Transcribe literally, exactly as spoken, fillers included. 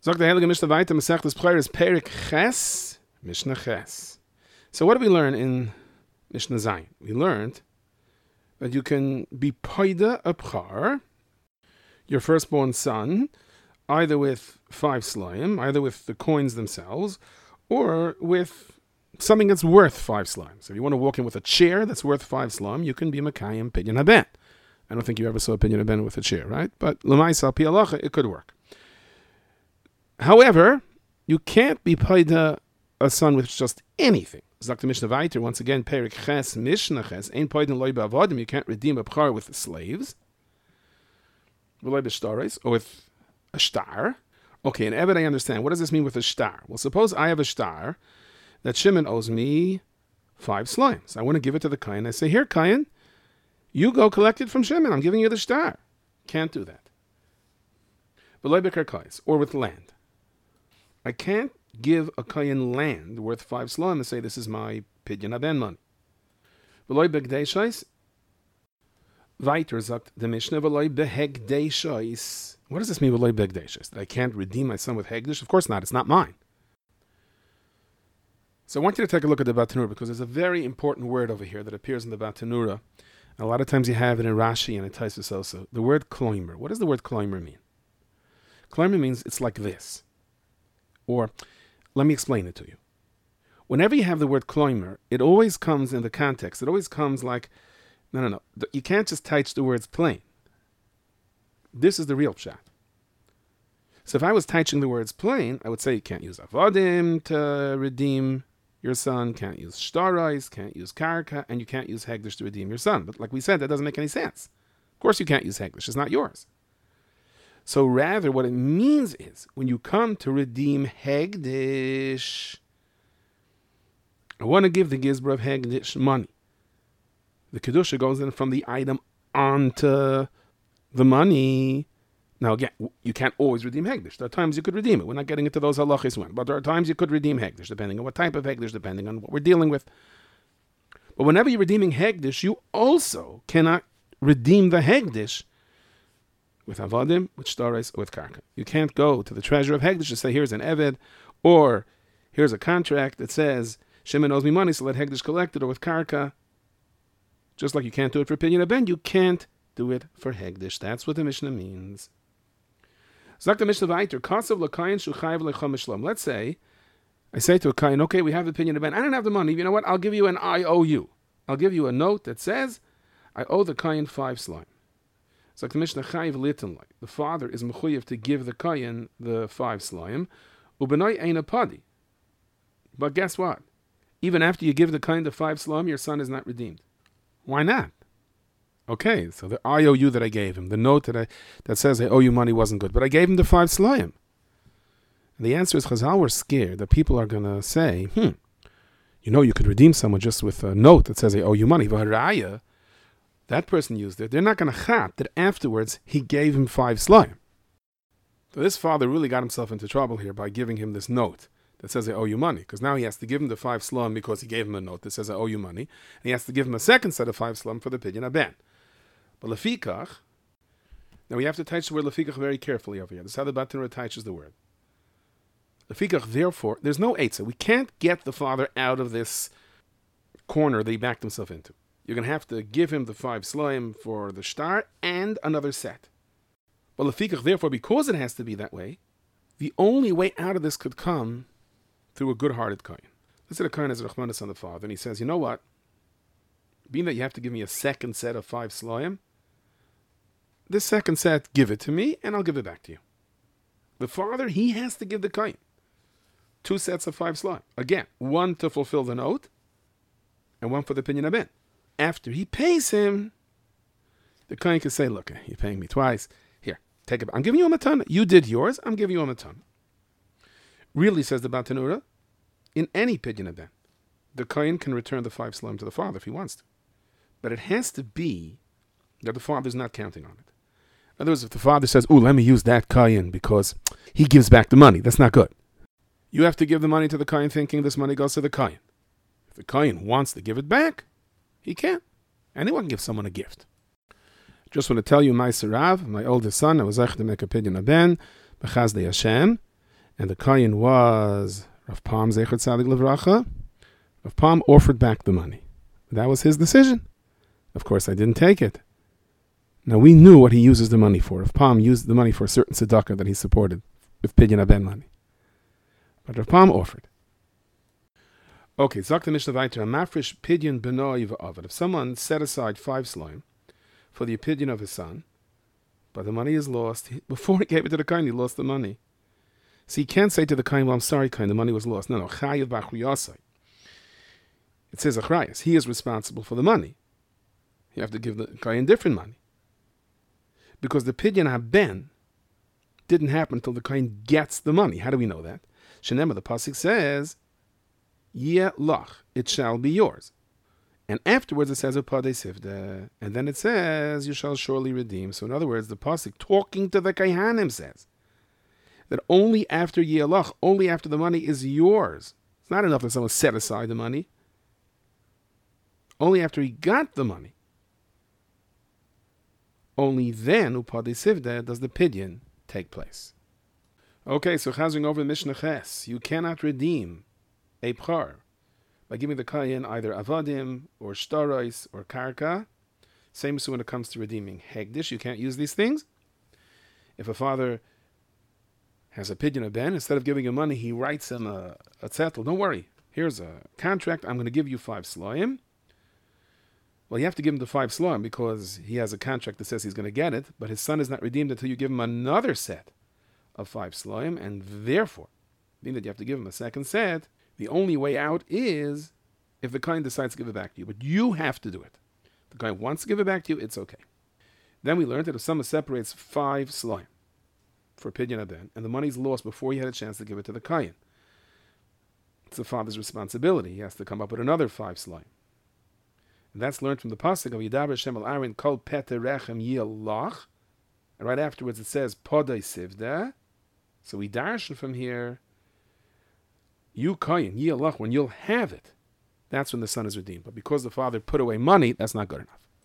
Sagt der Heilige Mishnah weiter, Masechtas Bechorah, Perik Ches, Mishnah Ches. So what did we learn in Mishnah Zayin? We learned that you can be paida a bchar, your firstborn son, either with five slayim, either with the coins themselves, or with something that's worth five slayim. So if you want to walk in with a chair that's worth five slayim, you can be Makayim Pidyon Haben. I don't think you ever saw a Pidyon Haben with a chair, right? But L'maisa Pi Halacha, it could work. However, you can't be paida a son with just anything. Zak the Mishnah Vayter, once again, Perik Ches, Mishnah Ches, Ein Paidin Loi Ba'avadim, you can't redeem a bchar with the slaves, or with a star. Okay, in Eved I understand. What does this mean with a star? Well, suppose I have a star that Shimon owes me five slimes. I want to give it to the Kayan. I say, here, Kayan, you go collect it from Shimon. I'm giving you the star. Can't do that. Or with land. I can't give a Kayan land worth five slimes and say, this is my Pidyon Haben money. Weiter sagt the Mishnah, V'loi behegdeishos. What does this mean, V'loi behegdeishos? That I can't redeem my son with hegdish? Of course not. It's not mine. So I want you to take a look at the Batanura, because there's a very important word over here that appears in the Batanura. A lot of times you have it in Rashi and in Taisus also. The word kloimer. What does the word kloimer mean? Kloimer means it's like this. Or, let me explain it to you. Whenever you have the word kloimer, it always comes in the context. It always comes like, no, no, no. You can't just touch the words plain. This is the real pshat. So if I was touching the words plain, I would say you can't use avodim to redeem your son, can't use shtarais, can't use karka, and you can't use hegdish to redeem your son. But like we said, that doesn't make any sense. Of course you can't use hegdish. It's not yours. So rather what it means is, when you come to redeem hegdish, I want to give the gizbar of hegdish money. The kedusha goes in from the item onto the money. Now again, you can't always redeem hegdish. There are times you could redeem it. We're not getting into those halachis when, but there are times you could redeem hegdish, depending on what type of hegdish, depending on what we're dealing with. But whenever you're redeeming hegdish, you also cannot redeem the hegdish with avodim, with shtarais, or with karka. You can't go to the treasurer of hegdish and say, here's an eved, or here's a contract that says, Shimon owes me money, so let hegdish collect it, or with karka. Just like you can't do it for Pidyon Haben, you can't do it for hegdish. That's what the Mishnah means. Zak the Mishnah Vayter, Kasav l'kayin shuchayiv lecha mishlam. Let's say, I say to a kayin, okay, we have the Pidyon Haben. I don't have the money. You know what? I'll give you an I O U. I'll give you a note that says, I owe the kayin five slime. Zak the Mishnah chayiv litin. The father is mechuyev to give the kayin the five slime. Ubenai ein a padi. But guess what? Even after you give the kayin the five slime, your son is not redeemed. Why not? Okay, so the I O U that I gave him, the note that I that says I owe you money wasn't good, but I gave him the five slayim. And the answer is Chazal were scared that people are going to say, hmm, you know, you could redeem someone just with a note that says I owe you money. V'haraya, that person used it. They're not going to chat that afterwards he gave him five slayim. So this father really got himself into trouble here by giving him this note that says I owe you money, because now he has to give him the five slum because he gave him a note that says I owe you money, and he has to give him a second set of five slum for the Pidyon Haben. But lefikach, now we have to touch the word lefikach very carefully over here. This is how the Batanura touches the word. Lefikach, therefore, there's no eitzah. We can't get the father out of this corner that he backed himself into. You're going to have to give him the five slime for the shtar and another set. But lefikach, therefore, because it has to be that way, the only way out of this could come through a good-hearted kohen. Let's say the kohen has rachmanis on the father, and he says, you know what? Being that you have to give me a second set of five slayim, this second set, give it to me, and I'll give it back to you. The father, he has to give the kohen two sets of five slayim. Again, one to fulfill the note, and one for the Pidyon Haben. After he pays him, the kohen can say, look, you're paying me twice. Here, take it. I'm giving you a matana. You did yours, I'm giving you a matana. Really, says the Batanura, in any Pidyon Haben, the kohen can return the five slayim to the father if he wants to. But it has to be that the father's not counting on it. In other words, if the father says, ooh, let me use that kohen because he gives back the money, that's not good. You have to give the money to the kohen thinking this money goes to the kohen. If the kohen wants to give it back, he can. Anyone can give someone a gift. Just want to tell you, my Sarav, my oldest son, I was able to make a Pidyon Haben, Bechazdei Hashem. and the Kayin was Rav Pam Zecher Tzadik Levracha, Rav Pam offered back the money. That was his decision. Of course, I didn't take it. Now, we knew what he uses the money for. Rav Pam used the money for a certain tzedakah that he supported with Pidyon Haben money. But Rav Pam offered. Okay, Zok the Mishnah Vayter, Mafresh Pidyon Benoi V'Avad. If someone set aside five sloim for the opinion of his son, but the money is lost, he, before he gave it to the kain, he lost the money. So he can't say to the kain, well, I'm sorry, kain, the money was lost. No, no, Chayav B'Achriyasai. It says Achrayas. He is responsible for the money. You have to give the kain different money. Because the Pidyon Haben didn't happen until the kain gets the money. How do we know that? Shenema, the pasuk says, Yeh lach, it shall be yours. And afterwards it says, Upadei sivde, and then it says, you shall surely redeem. So in other words, the pasuk talking to the Kaihanim says that only after Yeh lach, only after the money is yours. It's not enough that someone set aside the money. Only after he got the money. Only then, Upadei sivde, does the Pidyon take place. Okay, so chazing over the Mishnah Ches, you cannot redeem a Pchar by giving the Kayin either Avadim or Shtarais or Karka. Same as when it comes to redeeming Hegdish, you can't use these things. If a father has a Pidyon Ben, instead of giving him money, he writes him a, a zettel. Don't worry, here's a contract, I'm going to give you five Sloim. Well, you have to give him the five Sloim because he has a contract that says he's going to get it, but his son is not redeemed until you give him another set of five Sloim, and therefore, being that you have to give him a second set, the only way out is if the Kain decides to give it back to you. But you have to do it. If the Kain wants to give it back to you, it's okay. Then we learned that if someone separates five Sloim for Pidyon Haben, and the money's lost before he had a chance to give it to the Kain, it's the father's responsibility. He has to come up with another five Sloim. And that's learned from the pasuk of Yidaber Shem al Aaron Kol Pete Rechem Yilach. And right afterwards it says Podai Sivda. So we darshan from here, you Kayin, Yilach, when you'll have it, that's when the son is redeemed. But because the father put away money, that's not good enough.